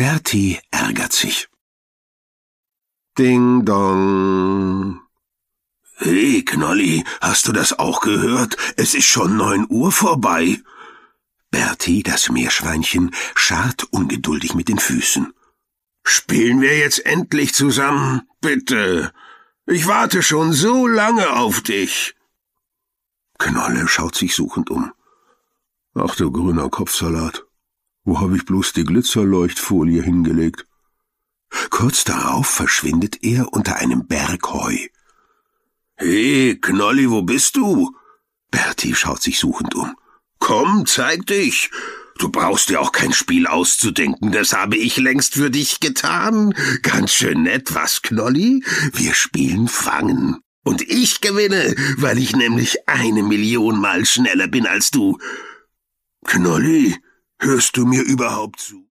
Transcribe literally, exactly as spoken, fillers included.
Bertie ärgert sich. Ding dong. Hey, Knolli, hast du das auch gehört? Es ist schon neun Uhr vorbei. Bertie, das Meerschweinchen, scharrt ungeduldig mit den Füßen. Spielen wir jetzt endlich zusammen? Bitte. Ich warte schon so lange auf dich. Knolle schaut sich suchend um. Ach, du grüner Kopfsalat. Wo habe ich bloß die Glitzerleuchtfolie hingelegt? Kurz darauf verschwindet er unter einem Berg Heu. Hey, Knolli, wo bist du? Bertie schaut sich suchend um. Komm, zeig dich. Du brauchst dir auch kein Spiel auszudenken, das habe ich längst für dich getan. Ganz schön nett, was, Knolli? Wir spielen Fangen. Und ich gewinne, weil ich nämlich eine Million Mal schneller bin als du. Knolli, hörst du mir überhaupt zu?